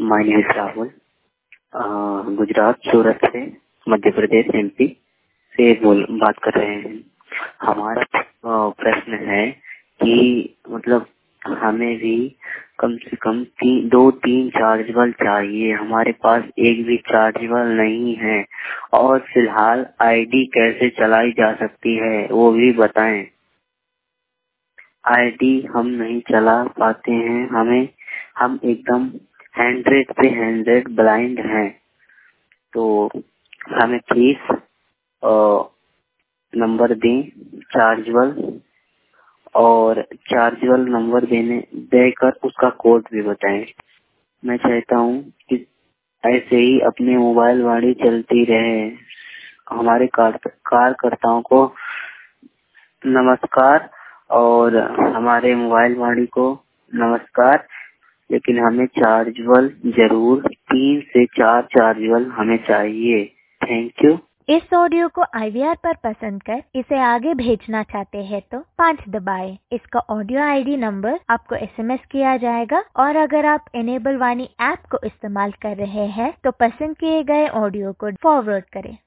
My name is Rahul. Gujarat Surat से, मध्य प्रदेश MP से बात कर रहे हैं। हमारा प्रश्न है कि मतलब हमें भी कम से कम 2-3 चार्जेबल चाहिए। हमारे पास एक भी चार्जेबल नहीं है और फिलहाल आईडी कैसे चलाई जा सकती है वो भी बताएं। आईडी हम नहीं चला पाते हैं। हम एकदम 100 पे 100 ब्लाइंड हैं। तो हमें प्लीज नंबर दें चार्जेबल, और चार्जेबल नंबर देकर उसका कोड भी बताएं। मैं चाहता हूँ कि ऐसे ही अपनी मोबाइल वाणी चलती रहे। हमारे कार्यकर्ताओं को नमस्कार और हमारे मोबाइल वाणी को नमस्कार, लेकिन हमें चार्जेबल जरूर 3 से 4 चार्जेबल हमें चाहिए। Thank you. इस ऑडियो को IVR पर पसंद कर इसे आगे भेजना चाहते हैं तो 5 दबाएं। इसका ऑडियो ID नंबर आपको SMS किया जाएगा, और अगर आप इनेबल वाणी ऐप को इस्तेमाल कर रहे हैं तो पसंद किए गए ऑडियो को फॉरवर्ड करें।